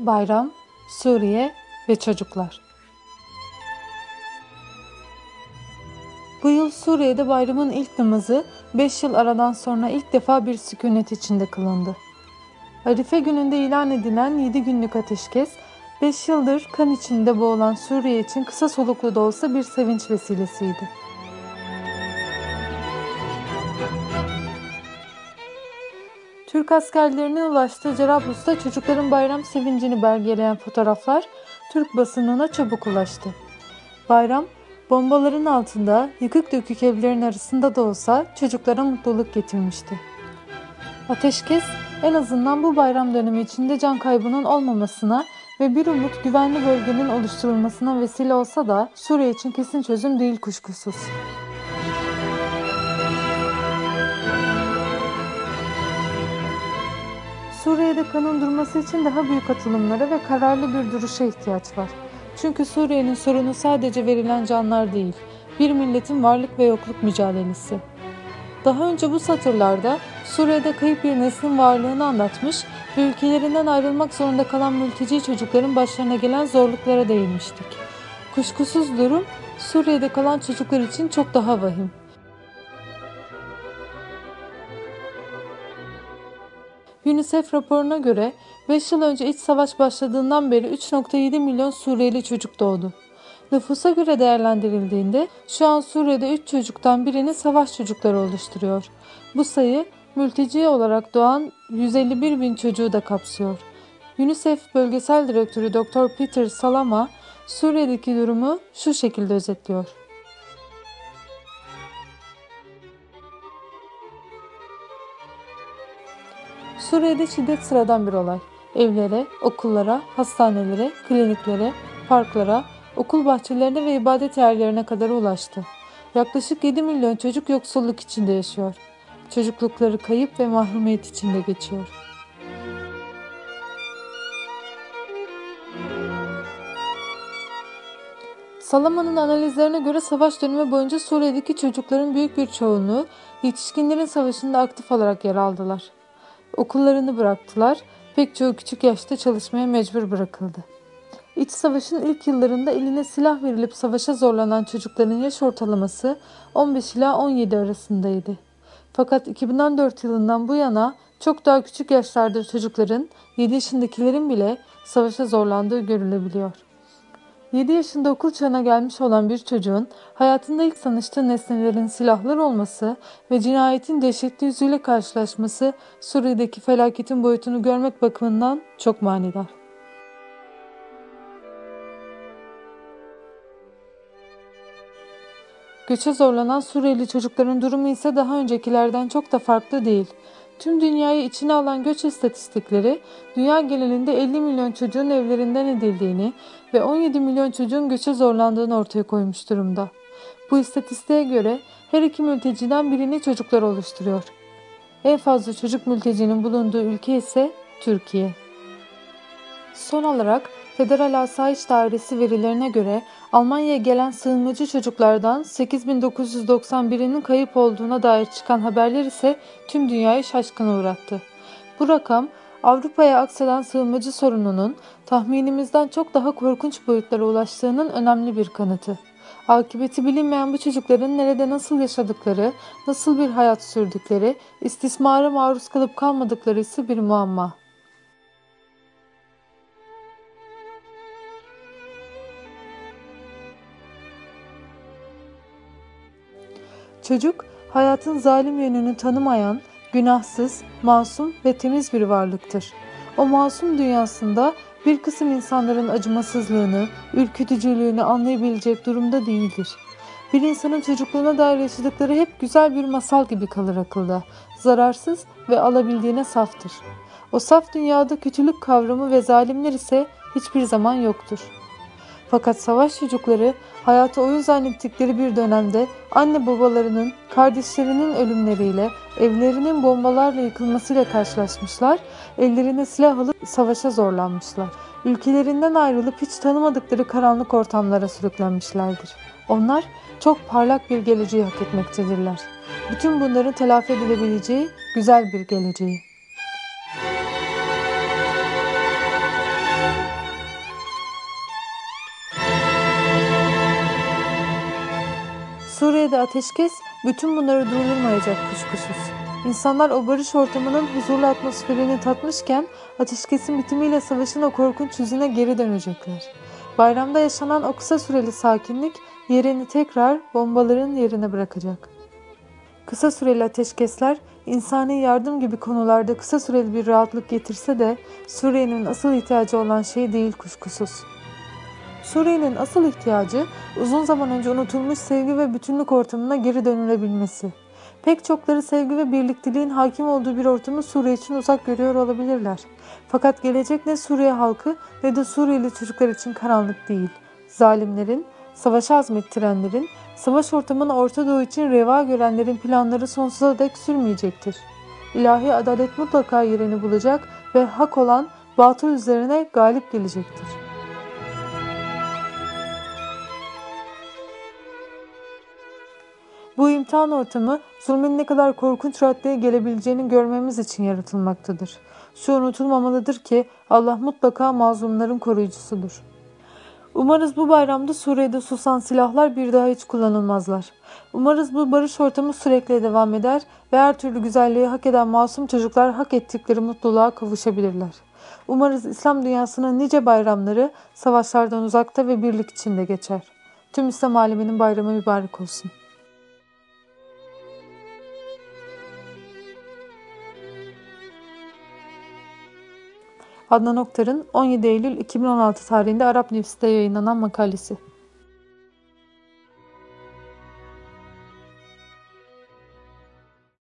bayram, Suriye ve çocuklar. Bu yıl Suriye'de bayramın ilk namazı 5 yıl aradan sonra ilk defa bir sükunet içinde kılındı. Arife gününde ilan edilen 7 günlük ateşkes, 5 yıldır kan içinde boğulan Suriye için kısa soluklu da olsa bir sevinç vesilesiydi. Türk askerlerinin ulaştığı Cerablus'ta çocukların bayram sevincini belgeleyen fotoğraflar Türk basınına çabuk ulaştı. Bayram, bombaların altında, yıkık dökük evlerin arasında da olsa çocuklara mutluluk getirmişti. Ateşkes, en azından bu bayram dönemi içinde can kaybının olmamasına ve bir umut güvenli bölgenin oluşturulmasına vesile olsa da Suriye için kesin çözüm değil kuşkusuz. Suriye'de kanın durması için daha büyük atılımlara ve kararlı bir duruşa ihtiyaç var. Çünkü Suriye'nin sorunu sadece verilen canlar değil, bir milletin varlık ve yokluk mücadelesi. Daha önce bu satırlarda Suriye'de kayıp bir neslin varlığını anlatmış ve ülkelerinden ayrılmak zorunda kalan mülteci çocukların başlarına gelen zorluklara değinmiştik. Kuşkusuz durum Suriye'de kalan çocuklar için çok daha vahim. UNICEF raporuna göre 5 yıl önce iç savaş başladığından beri 3,7 milyon Suriyeli çocuk doğdu. Nüfusa göre değerlendirildiğinde şu an Suriye'de 3 çocuktan birini savaş çocukları oluşturuyor. Bu sayı mülteci olarak doğan 151 bin çocuğu da kapsıyor. UNICEF Bölgesel Direktörü Dr. Peter Salama Suriye'deki durumu şu şekilde özetliyor. Suriye'de şiddet sıradan bir olay. Evlere, okullara, hastanelere, kliniklere, parklara, okul bahçelerine ve ibadet yerlerine kadar ulaştı. Yaklaşık 7 milyon çocuk yoksulluk içinde yaşıyor. Çocuklukları kayıp ve mahrumiyet içinde geçiyor. Salama'nın analizlerine göre savaş dönemi boyunca Suriye'deki çocukların büyük bir çoğunluğu yetişkinlerin savaşında aktif olarak yer aldılar. Okullarını bıraktılar, pek çoğu küçük yaşta çalışmaya mecbur bırakıldı. İç savaşın ilk yıllarında eline silah verilip savaşa zorlanan çocukların yaş ortalaması 15 ila 17 arasındaydı. Fakat 2014 yılından bu yana çok daha küçük yaşlarda çocukların, 7 yaşındakilerin bile savaşa zorlandığı görülebiliyor. 7 yaşında okul çağına gelmiş olan bir çocuğun hayatında ilk tanıştığı nesnelerin silahlar olması ve cinayetin dehşetli yüzüyle karşılaşması Suriye'deki felaketin boyutunu görmek bakımından çok manidar. Göçe zorlanan Suriyeli çocukların durumu ise daha öncekilerden çok da farklı değil. Tüm dünyayı içine alan göç istatistikleri, dünya genelinde 50 milyon çocuğun evlerinden edildiğini ve 17 milyon çocuğun göçe zorlandığını ortaya koymuş durumda. Bu istatistiğe göre her iki mülteciden birini çocuklar oluşturuyor. En fazla çocuk mültecinin bulunduğu ülke ise Türkiye. Son olarak Federal Asayiş Dairesi verilerine göre Almanya'ya gelen sığınmacı çocuklardan 8.991'inin kayıp olduğuna dair çıkan haberler ise tüm dünyayı şaşkına uğrattı. Bu rakam Avrupa'ya akseden sığınmacı sorununun tahminimizden çok daha korkunç boyutlara ulaştığının önemli bir kanıtı. Akıbeti bilinmeyen bu çocukların nerede nasıl yaşadıkları, nasıl bir hayat sürdükleri, istismara maruz kalıp kalmadıkları ise bir muamma. Çocuk, hayatın zalim yönünü tanımayan, günahsız, masum ve temiz bir varlıktır. O masum dünyasında bir kısım insanların acımasızlığını, ürkütücülüğünü anlayabilecek durumda değildir. Bir insanın çocukluğuna dair yaşadıkları hep güzel bir masal gibi kalır akılda. Zararsız ve alabildiğine saftır. O saf dünyada kötülük kavramı ve zalimler ise hiçbir zaman yoktur. Fakat savaş çocukları hayatı oyun zannettikleri bir dönemde anne babalarının, kardeşlerinin ölümleriyle, evlerinin bombalarla yıkılmasıyla karşılaşmışlar, ellerine silah alıp savaşa zorlanmışlar. Ülkelerinden ayrılıp hiç tanımadıkları karanlık ortamlara sürüklenmişlerdir. Onlar çok parlak bir geleceği hak etmektedirler. Bütün bunların telafi edilebileceği güzel bir geleceği. Suriye'de ateşkes bütün bunları durdurmayacak kuşkusuz. İnsanlar o barış ortamının huzurlu atmosferini tatmışken ateşkesin bitimiyle savaşın o korkunç yüzüne geri dönecekler. Bayramda yaşanan o kısa süreli sakinlik yerini tekrar bombaların yerine bırakacak. Kısa süreli ateşkesler insani yardım gibi konularda kısa süreli bir rahatlık getirse de Suriye'nin asıl ihtiyacı olan şey değil kuşkusuz. Suriye'nin asıl ihtiyacı uzun zaman önce unutulmuş sevgi ve bütünlük ortamına geri dönülebilmesi. Pek çokları sevgi ve birlikteliğin hakim olduğu bir ortamı Suriye için uzak görüyor olabilirler. Fakat gelecek ne Suriye halkı ne de Suriyeli çocuklar için karanlık değil. Zalimlerin, savaşa azmettirenlerin, savaş ortamını Orta Doğu için reva görenlerin planları sonsuza dek sürmeyecektir. İlahi adalet mutlaka yerini bulacak ve hak olan batıl üzerine galip gelecektir. Bu imtihan ortamı zulmün ne kadar korkunç raddeye gelebileceğini görmemiz için yaratılmaktadır. Şu unutulmamalıdır ki Allah mutlaka mazlumların koruyucusudur. Umarız bu bayramda Suriye'de susan silahlar bir daha hiç kullanılmazlar. Umarız bu barış ortamı sürekli devam eder ve her türlü güzelliği hak eden masum çocuklar hak ettikleri mutluluğa kavuşabilirler. Umarız İslam dünyasının nice bayramları savaşlardan uzakta ve birlik içinde geçer. Tüm İslam aleminin bayramı mübarek olsun. Adnan Oktar'ın 17 Eylül 2016 tarihinde Arap News'te yayınlanan makalesi.